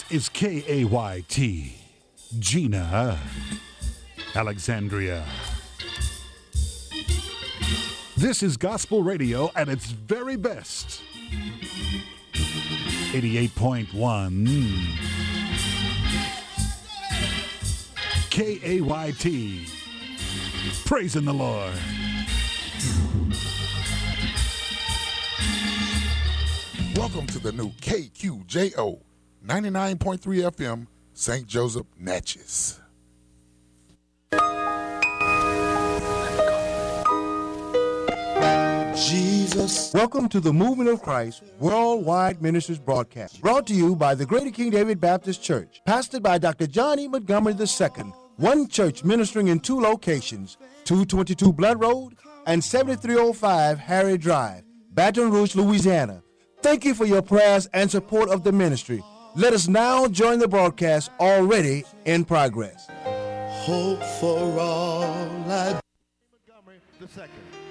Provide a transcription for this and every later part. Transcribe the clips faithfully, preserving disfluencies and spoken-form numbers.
is K A Y T, Gina Alexandria. This is gospel radio at its very best. eighty-eight point one K A Y T, praising the Lord. Welcome to the new K Q J O ninety-nine point three F M, Saint Joseph, Natchez. Jesus. Welcome to the Movement of Christ Worldwide Ministries broadcast, brought to you by the Greater King David Baptist Church, pastored by Doctor John E. Montgomery the Second, one church ministering in two locations, two twenty-two Blood Road and seventy-three oh five Harry Drive, Baton Rouge, Louisiana. Thank you for your prayers and support of the ministry. Let us now join the broadcast already in progress. Hope for all I... Montgomery the Second.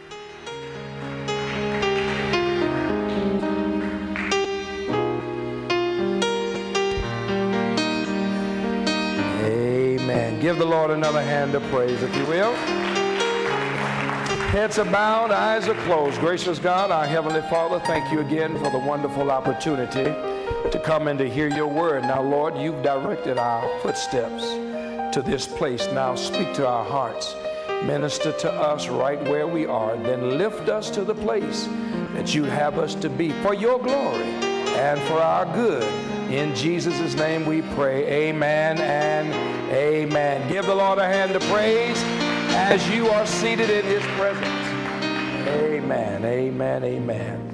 Amen. Give the Lord another hand of praise, if you will. Heads are bowed, eyes are closed. Gracious God, our Heavenly Father, thank you again for the wonderful opportunity to come and to hear your word. Now, Lord, you've directed our footsteps to this place. Now speak to our hearts. Minister to us right where we are. Then lift us to the place that you have us to be for your glory and for our good. In Jesus' name we pray. Amen and amen. Give the Lord a hand of praise as you are seated in his presence. Amen, amen, amen.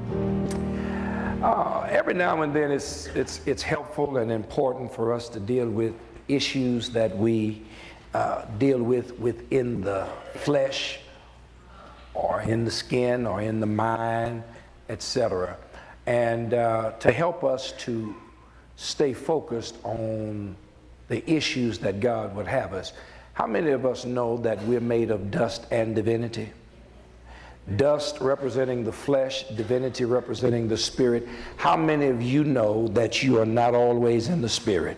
Uh, every now and then it's, it's, it's helpful and important for us to deal with issues that we uh, deal with within the flesh or in the skin or in the mind, et cetera. And uh, to help us to stay focused on the issues that God would have us. How many of us know that we're made of dust and divinity? Dust representing the flesh, divinity representing the spirit. How many of you know that you are not always in the spirit?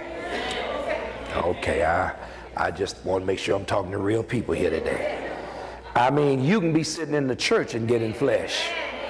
Okay, I, I just want to make sure I'm talking to real people here today. I mean, you can be sitting in the church and get in flesh.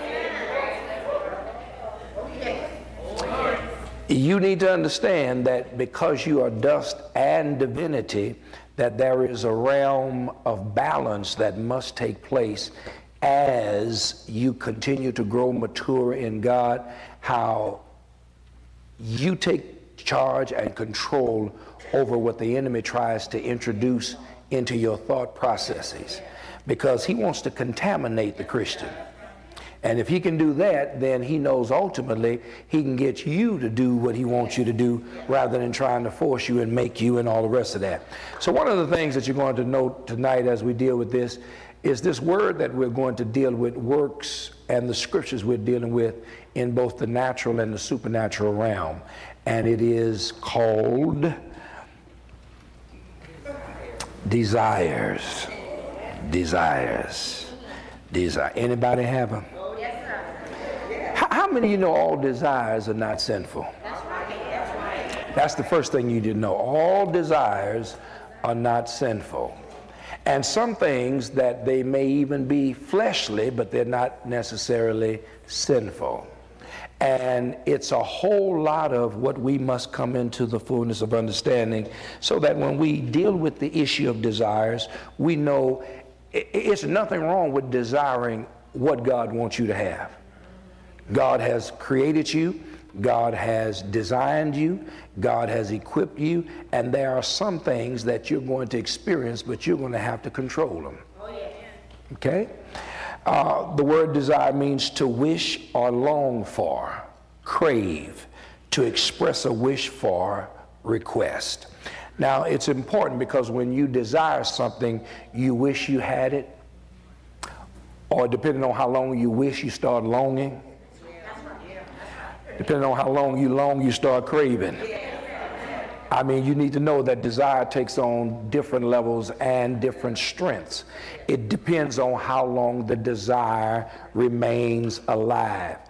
You need to understand that because you are dust and divinity, that there is a realm of balance that must take place as you continue to grow mature in God, how you take charge and control over what the enemy tries to introduce into your thought processes, because he wants to contaminate the Christian. And if he can do that, then he knows ultimately he can get you to do what he wants you to do rather than trying to force you and make you and all the rest of that. So one of the things that you're going to note tonight as we deal with this is this word that we're going to deal with works and the scriptures we're dealing with in both the natural and the supernatural realm. And it is called desires. Desires. Desire. Anybody have them? How many of you know all desires are not sinful? That's right. That's right. That's the first thing you need to know. All desires are not sinful. And some things that they may even be fleshly, but they're not necessarily sinful. And it's a whole lot of what we must come into the fullness of understanding so that when we deal with the issue of desires, we know it's nothing wrong with desiring what God wants you to have. God has created you, God has designed you, God has equipped you, and there are some things that you're going to experience, but you're going to have to control them. Oh, yeah. Okay? Uh, the word desire means to wish or long for, crave, to express a wish for, request. Now, it's important because when you desire something, you wish you had it, or depending on how long you wish, you start longing. Depending on how long you long, you start craving. I mean, you need to know that desire takes on different levels and different strengths. It depends on how long the desire remains alive.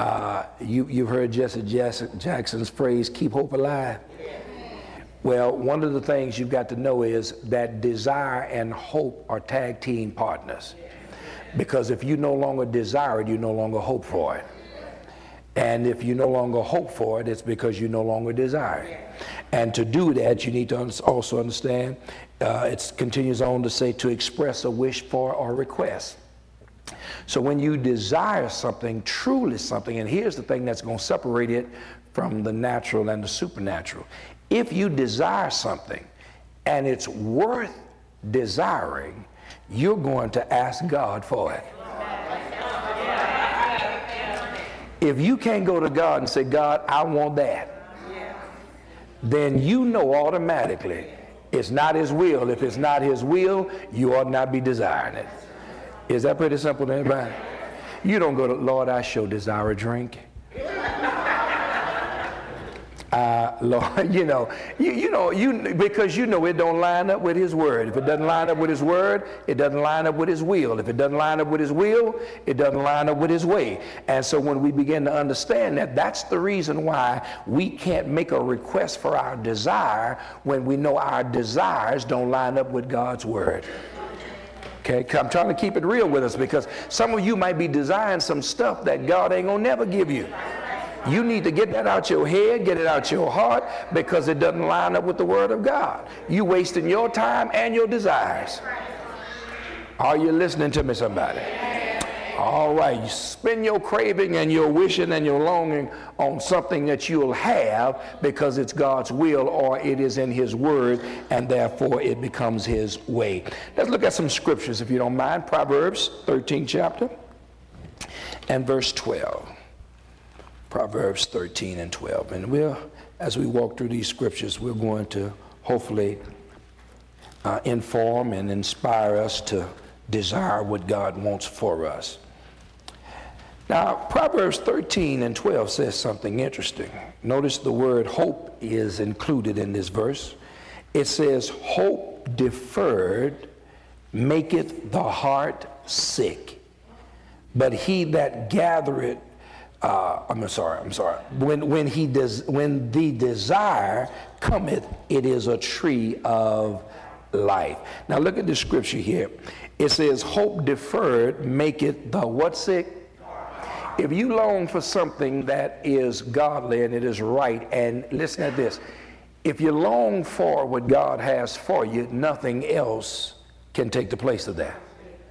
Uh, you, you've heard Jesse Jackson's phrase, keep hope alive. Well, one of the things you've got to know is that desire and hope are tag team partners. Because if you no longer desire it, you no longer hope for it. And if you no longer hope for it, it's because you no longer desire it. And to do that, you need to also understand, uh, it continues on to say, to express a wish for or request. So when you desire something, truly something, and here's the thing that's going to separate it from the natural and the supernatural. If you desire something and it's worth desiring, you're going to ask God for it. If you can't go to God and say, God, I want that, then you know automatically it's not his will. If it's not his will, you ought not be desiring it. Is that pretty simple to anybody? You don't go to, Lord, I sure desire a drink. Uh, Lord, you know, you, you know, you because you know it don't line up with his word. If it doesn't line up with his word, it doesn't line up with his will. If it doesn't line up with his will, it doesn't line up with his way. And so when we begin to understand that, that's the reason why we can't make a request for our desire when we know our desires don't line up with God's word. Okay, I'm trying to keep it real with us, because some of you might be desiring some stuff that God ain't gonna never give you. You need to get that out your head, get it out your heart, because it doesn't line up with the word of God. You wasting your time and your desires. Are you listening to me, somebody? All right, you spend your craving and your wishing and your longing on something that you'll have because it's God's will or it is in his word, and therefore it becomes his way. Let's look at some scriptures, if you don't mind. Proverbs thirteenth chapter and verse twelve. Proverbs thirteen and twelve. And we'll, as we walk through these scriptures, we're going to hopefully uh, inform and inspire us to desire what God wants for us. Now, Proverbs thirteen and twelve says something interesting. Notice the word hope is included in this verse. It says, hope deferred maketh the heart sick, but he that gathereth Uh, I'm sorry, I'm sorry. When, when, he does, when the desire cometh, it is a tree of life. Now look at the scripture here. It says, hope deferred maketh the what sick? If you long for something that is godly and it is right, and listen to this, if you long for what God has for you, nothing else can take the place of that.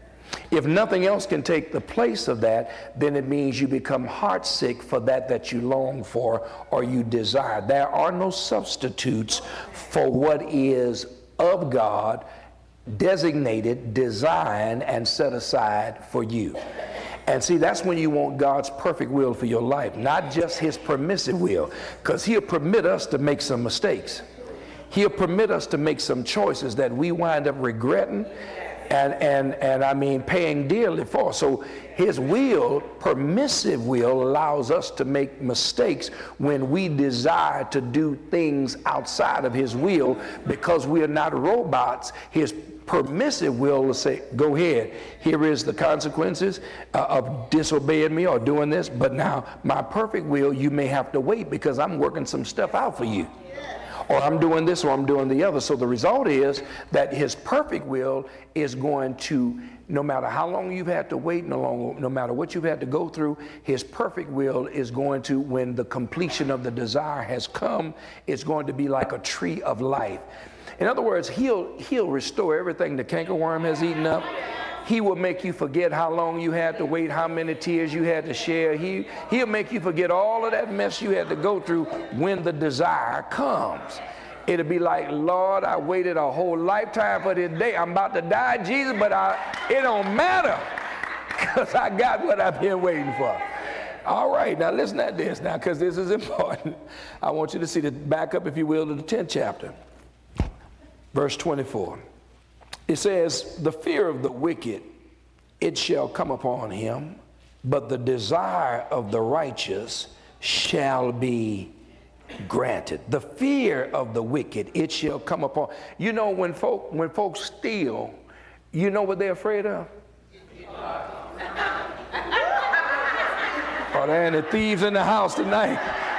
If nothing else can take the place of that, then it means you become heartsick for that that you long for or you desire. There are no substitutes for what is of God, designated, designed, and set aside for you. And see, that's when you want God's perfect will for your life, not just his permissive will, because he'll permit us to make some mistakes. He'll permit us to make some choices that we wind up regretting and, and, and I mean paying dearly for. So his will, permissive will, allows us to make mistakes when we desire to do things outside of his will, because we are not robots. His permissive will will say, go ahead, here is the consequences uh, of disobeying me or doing this, but now my perfect will, you may have to wait because I'm working some stuff out for you. Or I'm doing this or I'm doing the other. So the result is that his perfect will is going to, no matter how long you've had to wait, no, long, no matter what you've had to go through, his perfect will is going to, when the completion of the desire has come, it's going to be like a tree of life. In other words, he'll, he'll restore everything the cankerworm has eaten up. He will make you forget how long you had to wait, how many tears you had to share. He, he'll make you forget all of that mess you had to go through when the desire comes. It'll be like, Lord, I waited a whole lifetime for this day. I'm about to die, Jesus, but I, it don't matter because I got what I've been waiting for. All right, now listen to this now, because this is important. I want you to see the back up, if you will, to the tenth chapter, verse twenty-four. It says, the fear of the wicked, it shall come upon him, but the desire of the righteous shall be granted. The fear of the wicked, it shall come upon. You know, when folk, when folks steal, you know what they're afraid of? Oh, there any thieves in the house tonight?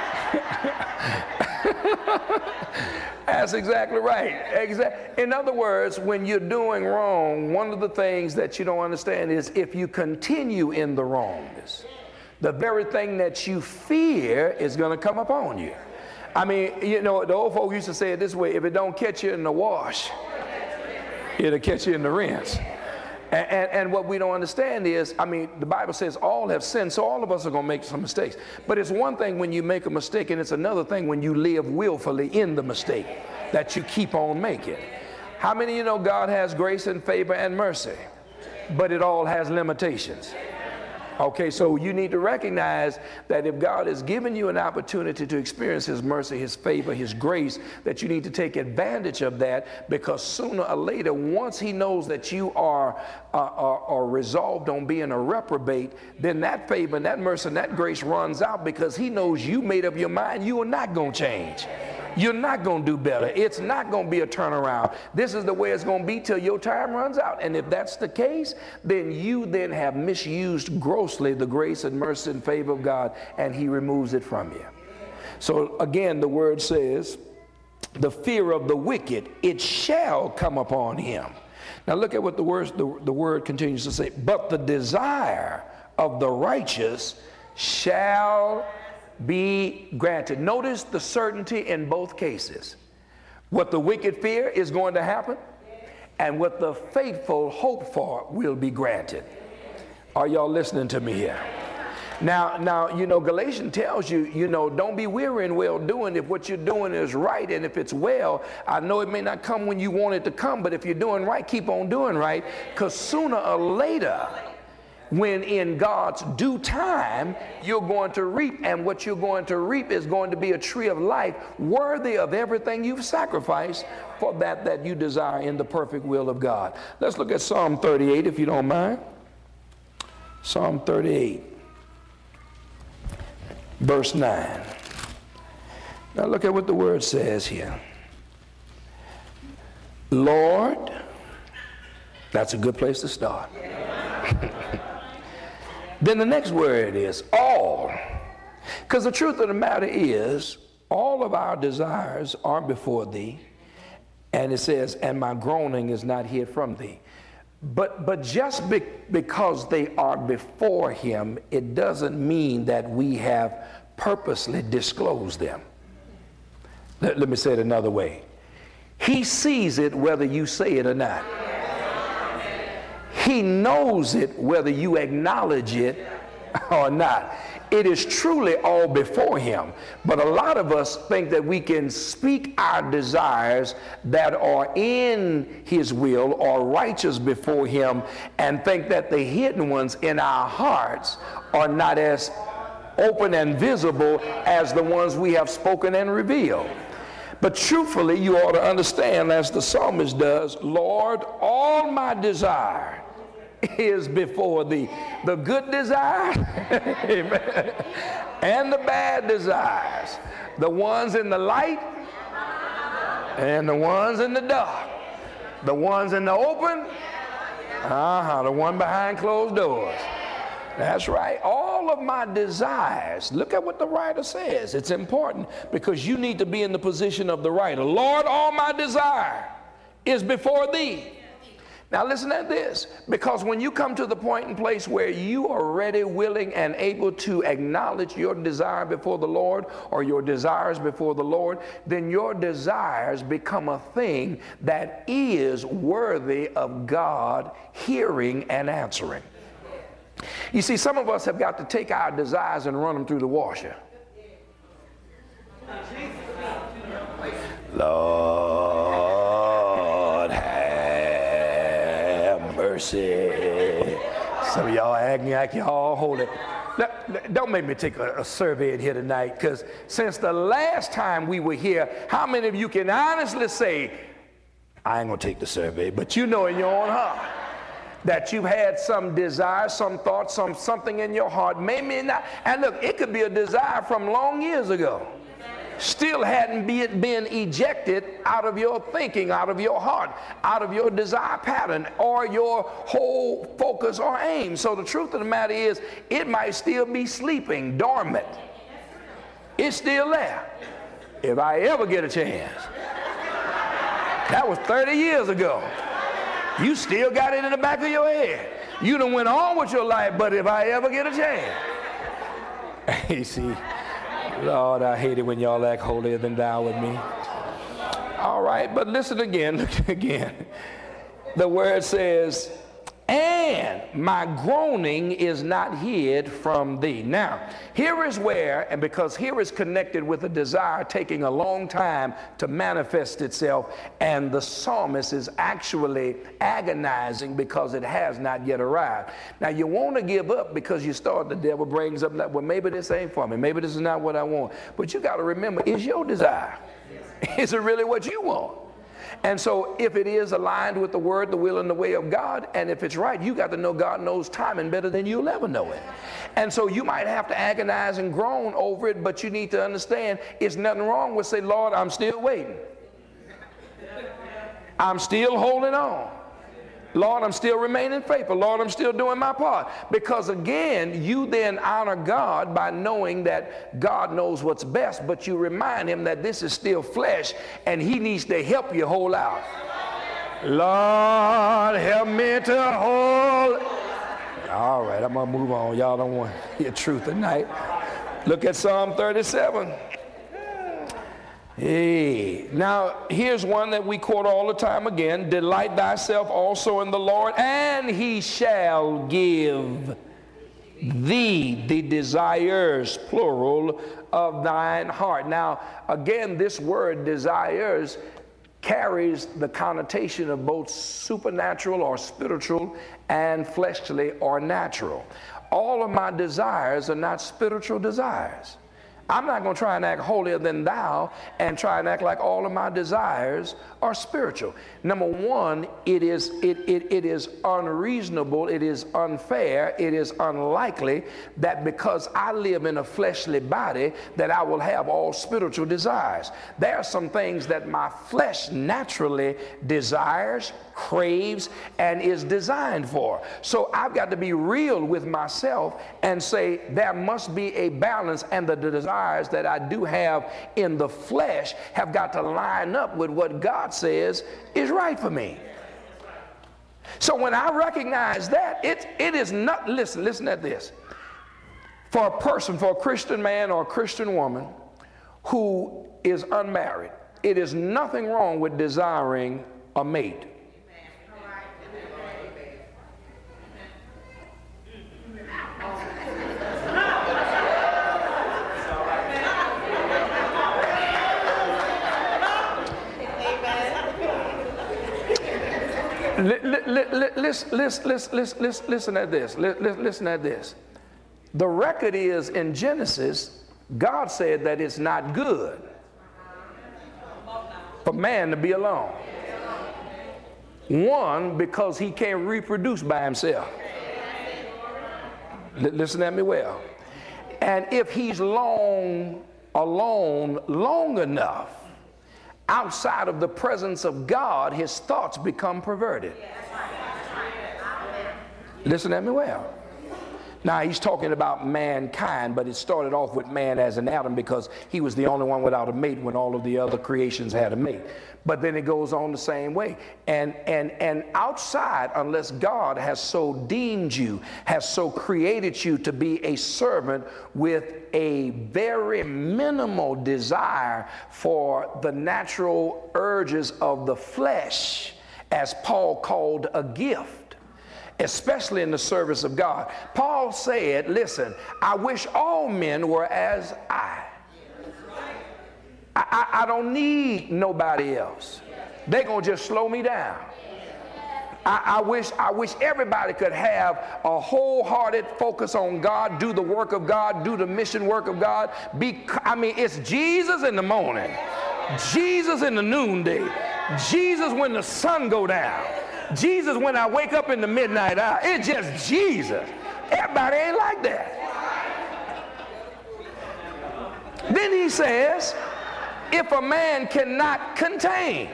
That's exactly right. Exact. In other words, when you're doing wrong, one of the things that you don't understand is if you continue in the wrongness, the very thing that you fear is going to come upon you. I mean, you know, the old folks used to say it this way: if it don't catch you in the wash, it'll catch you in the rinse. And, and, and what we don't understand is, I mean, the Bible says all have sinned, so all of us are going to make some mistakes. But it's one thing when you make a mistake, and it's another thing when you live willfully in the mistake that you keep on making. How many of you know God has grace and favor and mercy, but it all has limitations? Okay, so you need to recognize that if God has given you an opportunity to experience His mercy, His favor, His grace, that you need to take advantage of that, because sooner or later, once He knows that you are, uh, are, are resolved on being a reprobate, then that favor and that mercy and that grace runs out, because He knows you made up your mind you are not going to change. You're not going to do better. It's not going to be a turnaround. This is the way it's going to be till your time runs out. And if that's the case, then you then have misused grossly the grace and mercy and favor of God, and He removes it from you. So again, the word says, the fear of the wicked, it shall come upon him. Now look at what the word, the, the word continues to say. But the desire of the righteous shall be granted. Notice the certainty in both cases. What the wicked fear is going to happen, and what the faithful hope for will be granted. Are y'all listening to me here? Now, now, you know, Galatians tells you, you know, don't be weary in well doing. If what you're doing is right, and if it's well, I know it may not come when you want it to come, but if you're doing right, keep on doing right, because sooner or later, when in God's due time, you're going to reap, and what you're going to reap is going to be a tree of life worthy of everything you've sacrificed for that that you desire in the perfect will of God. Let's look at Psalm thirty-eight, if you don't mind. Psalm thirty-eight, verse nine. Now look at what the word says here. Lord, that's a good place to start. Then the next word is all. Because the truth of the matter is, all of our desires are before thee. And it says, and my groaning is not hid from thee. But, but just be, because they are before him, it doesn't mean that we have purposely disclosed them. Let, let me say it another way. He sees it whether you say it or not. He knows it whether you acknowledge it or not. It is truly all before him. But a lot of us think that we can speak our desires that are in his will or righteous before him, and think that the hidden ones in our hearts are not as open and visible as the ones we have spoken and revealed. But truthfully, you ought to understand, as the psalmist does, Lord, all my desire is before thee. The good desires, amen, and the bad desires, the ones in the light and the ones in the dark, the ones in the open, uh-huh, the one behind closed doors. That's right. All of my desires. Look at what the writer says. It's important, because you need to be in the position of the writer. Lord, all my desire is before thee. Now listen to this, because when you come to the point and place where you are ready, willing, and able to acknowledge your desire before the Lord, or your desires before the Lord, then your desires become a thing that is worthy of God hearing and answering. You see, some of us have got to take our desires and run them through the washer. Lord, have mercy. Some of y'all acting like y'all holy. Don't make me take a, a survey in here tonight, because since the last time we were here, how many of you can honestly say, I ain't going to take the survey, but you know in your own heart that you've had some desire, some thought, some something in your heart, maybe not. And look, it could be a desire from long years ago. still hadn't be, been ejected out of your thinking, out of your heart, out of your desire pattern, or your whole focus or aim. So the truth of the matter is, it might still be sleeping, dormant. It's still there. If I ever get a chance. That was thirty years ago. You still got it in the back of your head. You done went on with your life, but if I ever get a chance. You see, Lord, I hate it when y'all act holier than thou with me. All right, but listen again, look again. The word says, and my groaning is not hid from thee. Now, here is where, and because here is connected with a desire taking a long time to manifest itself, and the psalmist is actually agonizing because it has not yet arrived. Now, you want to give up because you start, the devil brings up, like, well, maybe this ain't for me. Maybe this is not what I want. But you got to remember, it's your desire. Is it really what you want? And so if it is aligned with the word, the will, and the way of God, and if it's right, you got to know God knows timing better than you'll ever know it. And so you might have to agonize and groan over it, but you need to understand it's nothing wrong with say, Lord, I'm still waiting. I'm still holding on. Lord, I'm still remaining faithful. Lord, I'm still doing my part. Because again, you then honor God by knowing that God knows what's best, but you remind him that this is still flesh and he needs to help you hold out. Lord, help me to hold. All right, I'm going to move on. Y'all don't want to hear truth tonight. Look at Psalm thirty-seven. Hey, now here's one that we quote all the time again. Delight thyself also in the Lord, and he shall give thee the desires, plural, of thine heart. Now, again, this word desires carries the connotation of both supernatural or spiritual and fleshly or natural. All of my desires are not spiritual desires. I'm not going to try and act holier than thou and try and act like all of my desires are spiritual. Number one, it is, it, it, it is unreasonable, it is unfair, it is unlikely that because I live in a fleshly body that I will have all spiritual desires. There are some things that my flesh naturally desires, craves, and is designed for. So I've got to be real with myself and say there must be a balance, and the desires that I do have in the flesh have got to line up with what God says is right for me. So when I recognize that, it, it is not, listen, listen at this. For a person, for a Christian man or a Christian woman who is unmarried, it is nothing wrong with desiring a mate. Listen, listen, listen, listen, listen at this. Listen at this. The record is in Genesis, God said that it's not good for man to be alone. One, because he can't reproduce by himself. Listen at me well. And if he's long alone long enough, outside of the presence of God, his thoughts become perverted. Listen at me well. Now, he's talking about mankind, but it started off with man as an Adam because he was the only one without a mate when all of the other creations had a mate. But then it goes on the same way. And, and, and outside, unless God has so deemed you, has so created you to be a servant with a very minimal desire for the natural urges of the flesh, as Paul called a gift, especially in the service of God. Paul said, listen, I wish all men were as I. I, I, I don't need nobody else. They're going to just slow me down. I, I wish I wish everybody could have a wholehearted focus on God, do the work of God, do the mission work of God. Be, I mean, it's Jesus in the morning, Jesus in the noonday, Jesus when the sun go down, Jesus when I wake up in the midnight hour. It's just Jesus. Everybody ain't like that. Then he says, if a man cannot contain,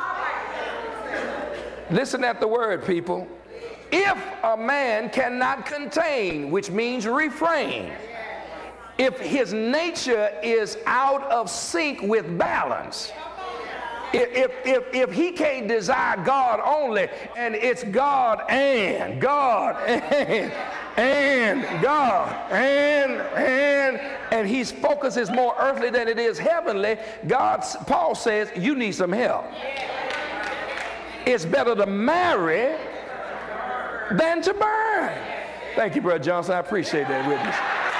listen at the word, people. If a man cannot contain, which means refrain, if his nature is out of sync with balance, if, if, if, if he can't desire God only, and it's God and God and and God and and and his focus is more earthly than it is heavenly, God, Paul says, you need some help. It's better to marry than to burn. Thank you, Brother Johnson. I appreciate that witness.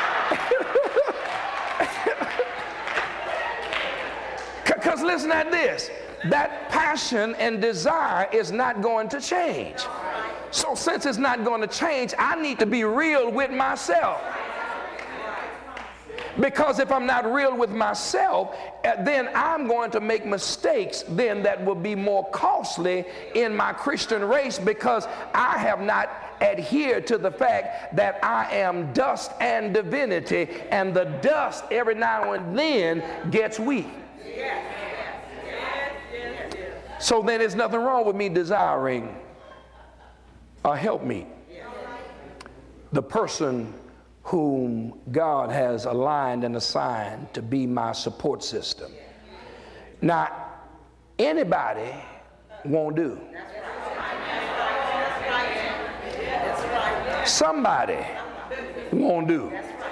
Because listen at this. That passion and desire is not going to change. So since it's not going to change, I need to be real with myself. Because if I'm not real with myself, then I'm going to make mistakes then that will be more costly in my Christian race, because I have not adhered to the fact that I am dust and divinity, and the dust every now and then gets weak. So then there's nothing wrong with me desiring a helpmeet, the person whom God has aligned and assigned to be my support system. Now, anybody won't do. Somebody won't do.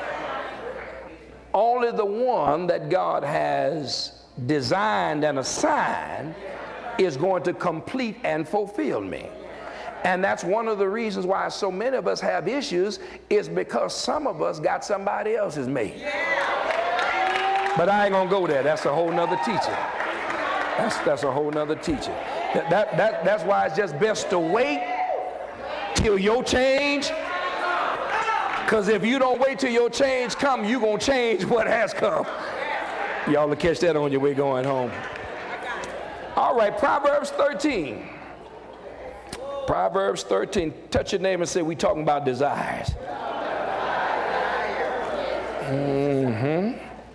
Only the one that God has designed and assigned is going to complete and fulfill me. And that's one of the reasons why so many of us have issues, is because some of us got somebody else's mate. But I ain't gonna go there. That's a whole nother teaching. That's, that's a whole nother teaching. That, that, that, that's why it's just best to wait till your change. Because if you don't wait till your change come, you're gonna change what has come. Y'all will catch that on your way going home. All right, Proverbs thirteen. Proverbs thirteen. Touch your neighbor and say, we talking about desires. Mm-hmm.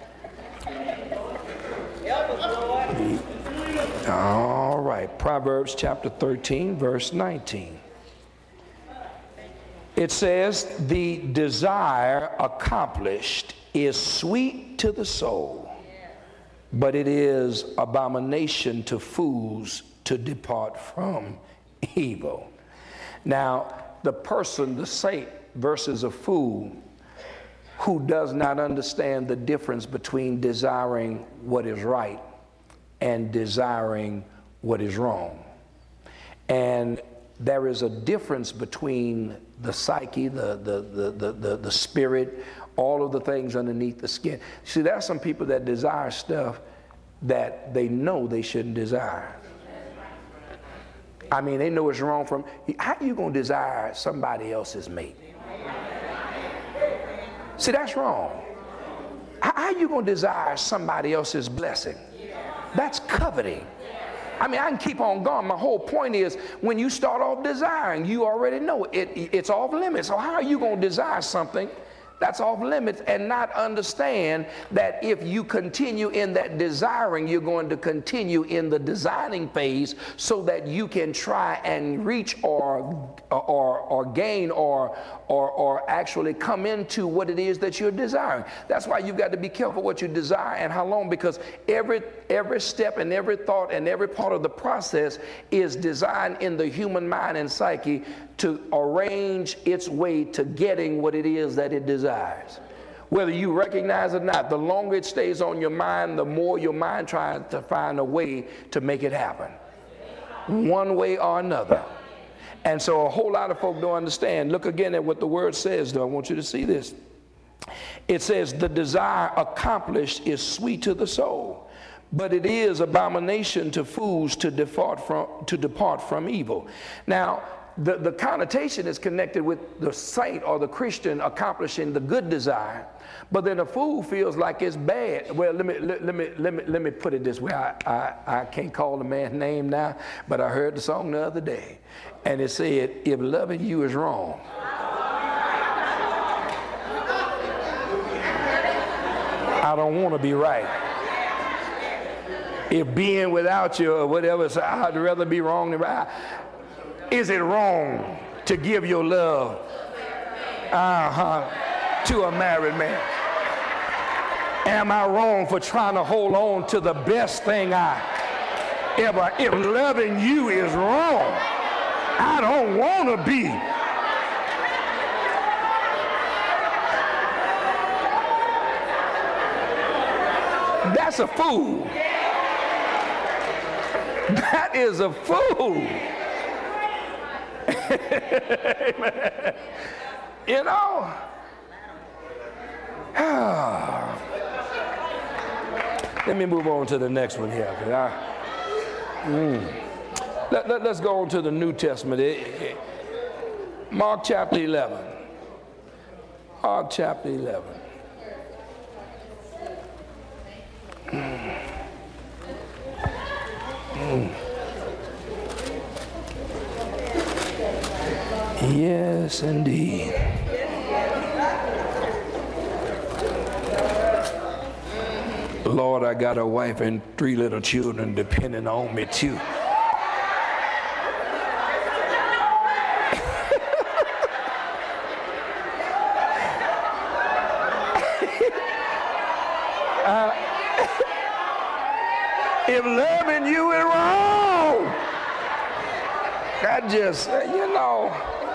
All right, Proverbs chapter thirteen, verse nineteen. It says, the desire accomplished is sweet to the soul, but it is abomination to fools to depart from evil. Now, the person, the saint versus a fool, who does not understand the difference between desiring what is right and desiring what is wrong. And there is a difference between the psyche, the, the, the, the, the, the spirit, all of the things underneath the skin. See, there are some people that desire stuff that they know they shouldn't desire. I mean, they know it's wrong from, how are you going to desire somebody else's mate? See, that's wrong. How are you going to desire somebody else's blessing? That's coveting. I mean, I can keep on going. My whole point is, when you start off desiring, you already know it, it's off limits. So how are you going to desire something that's off limits and not understand that if you continue in that desiring, you're going to continue in the designing phase, so that you can try and reach or or or gain or or or actually come into what it is that you're desiring. That's why you've got to be careful what you desire and how long, because every every step and every thought and every part of the process is designed in the human mind and psyche to arrange its way to getting what it is that it desires. Whether you recognize it or not, the longer it stays on your mind, the more your mind tries to find a way to make it happen, one way or another. And so a whole lot of folk don't understand. Look again at what the word says, though. I want you to see this. It says, the desire accomplished is sweet to the soul, but it is abomination to fools to depart from, to depart from evil. Now, The, the connotation is connected with the saint or the Christian accomplishing the good desire, but then a fool feels like it's bad. Well, let me let, let me let me let me put it this way. I, I I can't call the man's name now, but I heard the song the other day, and it said, "If loving you is wrong, I don't want to be right." If being without you or whatever, so I'd rather be wrong than right. Is it wrong to give your love uh-huh, to a married man? Am I wrong for trying to hold on to the best thing I ever? If loving you is wrong, I don't want to be. That's a fool. That is a fool. You know? Let me move on to the next one here. I, mm. let, let, let's go on to the New Testament. It, it, Mark chapter eleven. Mark chapter eleven. Mm. Mm. Yes, indeed. Lord, I got a wife and three little children depending on me too. uh, if loving you is wrong, that just, you know,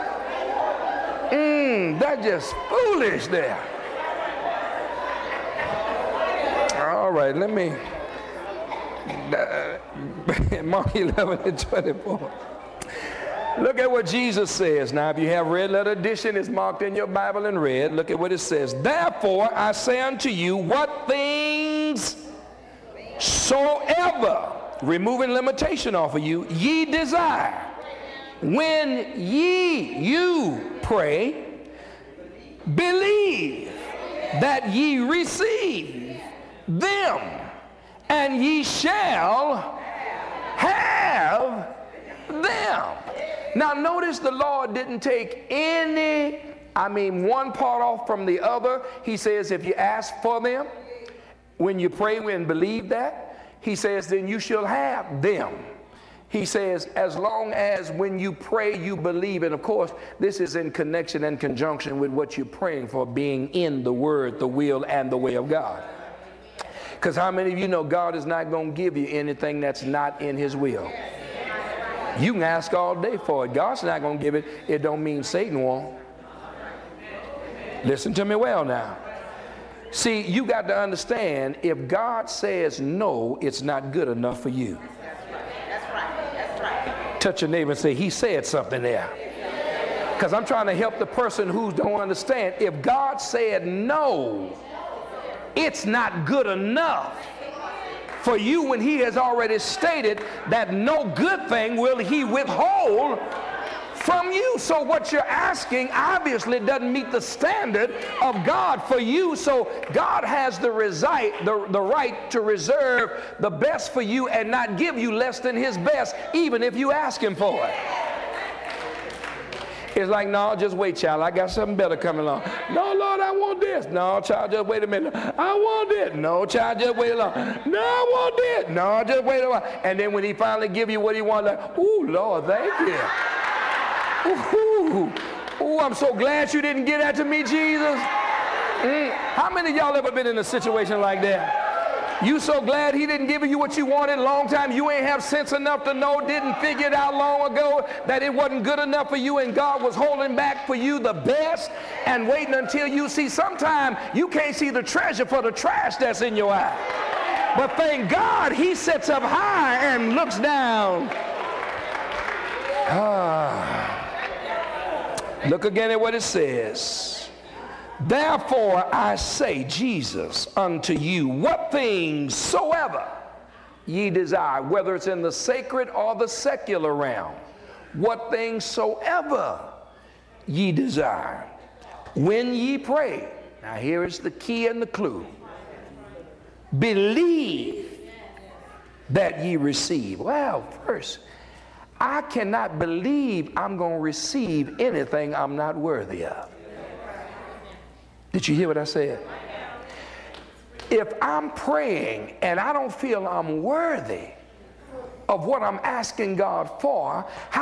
mm, that's just foolish there. All right, let me, uh, Mark eleven and twenty-four. Look at what Jesus says. Now, if you have red letter edition, it's marked in your Bible in red. Look at what it says. Therefore, I say unto you, what things soever, removing limitation off of you, ye desire, when ye, you pray, believe that ye receive them, and ye shall have them. Now notice the Lord didn't take any, I mean one part off from the other. He says if you ask for them, when you pray and believe that, he says then you shall have them. He says as long as when you pray you believe, and of course this is in connection and conjunction with what you're praying for, being in the word, the will, and the way of God. Because how many of you know God is not going to give you anything that's not in his will? You can ask all day for it. God's not going to give it. It don't mean Satan won't. Listen to me well now. See, you got to understand, if God says no, it's not good enough for you. That's right. That's right. Touch your neighbor and say, he said something there. Because I'm trying to help the person who don't understand. If God said no, it's not good enough for you when he has already stated that no good thing will he withhold from you. So what you're asking obviously doesn't meet the standard of God for you. So God has the, resi- the, the right to reserve the best for you and not give you less than his best, even if you ask him for it. It's like, no, just wait, child. I got something better coming along. No, Lord, I want this. No, child, just wait a minute. I want this. No, child, just wait a long. No, I want this. No, just wait a while. And then when he finally give you what he wants, like, ooh, Lord, thank you. Ooh, ooh, I'm so glad you didn't get that to me, Jesus. Mm. How many of y'all ever been in a situation like that? You so glad he didn't give you what you wanted a long time. You ain't have sense enough to know, didn't figure it out long ago that it wasn't good enough for you, and God was holding back for you the best and waiting until you see. Sometimes you can't see the treasure for the trash that's in your eye. But thank God he sits up high and looks down. Ah. Look again at what it says. Therefore I say, Jesus, unto you, what things soever ye desire, whether it's in the sacred or the secular realm, what things soever ye desire, when ye pray. Now here is the key and the clue. Believe that ye receive. Well, first, I cannot believe I'm going to receive anything I'm not worthy of. Did you hear what I said? if I'm praying and I don't feel I'm worthy of what I'm asking God for, how